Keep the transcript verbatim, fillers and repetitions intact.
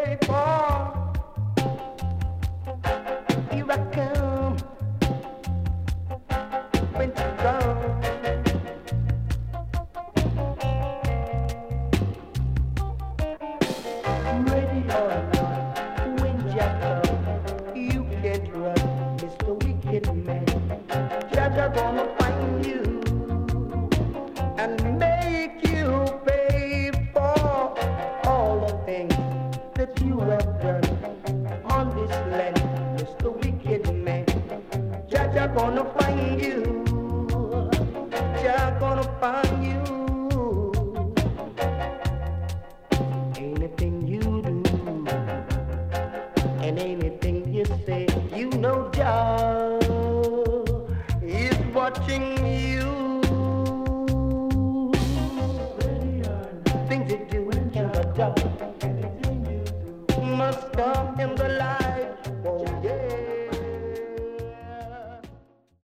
pay for. Here I come when you come. Ready or not, when Jack come, you can't run, Mister Wicked Man. Jaja gonna find you and make you pay for all the things that you have done on this land, Mister Wicked Man. Jaja gonna find you, Jaja gonna find you. Anything you do and anything you say, you know Jah is watching you. Things you do in the dark must come in the light.